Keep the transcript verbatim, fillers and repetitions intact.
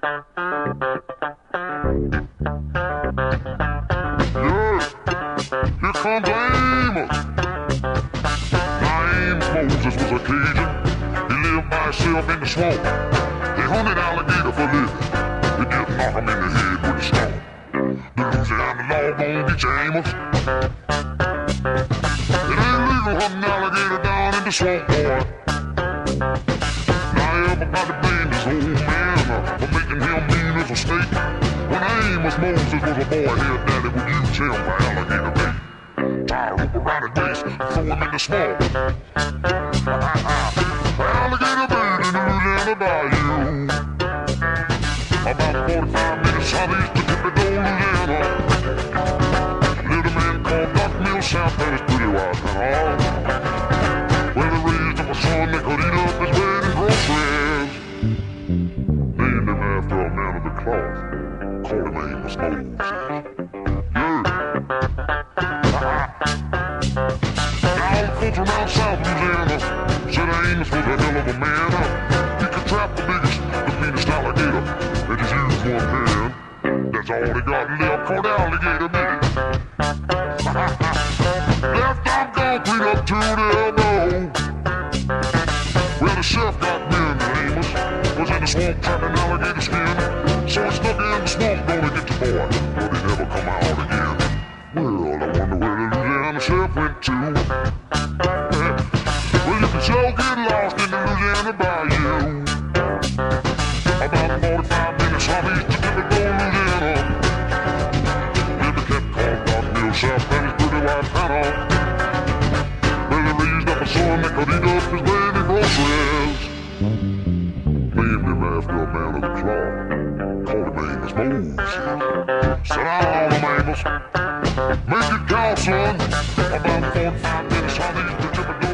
Here comes Amos. Now Amos Moses was a Cajun. He lived by himself in the swamp. They hunted alligator for living. They just knock him in the head with a stone. The Louisiana law gon' get you, Amos. It ain't legal hunting alligator down in the swamp, boy. Now everybody blamed his old man uh, for making him mean as a snake. When Amos Moses was a boy, his daddy would use him for alligator bait. Tie a rope around his waist and throw him in the swamp. Alligator bait in the Louisiana bayou. About forty-five minutes southeast to Thibodaux, Louisiana. Lived a man called Doc Millsap that was pretty wise and all. Well, they raised up a son that could eat up his weight in groceries. Named him after a man of the cloth. Called him Amos Moses. Yeah. Now the folks around South Louisiana said Amos was a hell of a man. He could trap the biggest, the meanest alligator. They just used one hand. That's all they got left for the alligator meat. Left arm concrete up to the elbow. Well, the chef got wind that Amos was in the swamp trapping alligator skin. So he stuck in the swamp gonna get the boy, but he never come out again. Well, I wonder where the Louisiana chef went to. Well, you can sure get lost in the Louisiana bayou. About forty-five minutes southeast to Thibodaux, Louisiana. Lived a cat called Doc Millsap and his pretty wife Hannah. Well, they raised up a son that could eat up his weight in groceries. Named him after a man of the cloth. Called him Amos Moses. Sit down, Amos. Make it count, son. About forty-five minutes southeast to Thibodaux.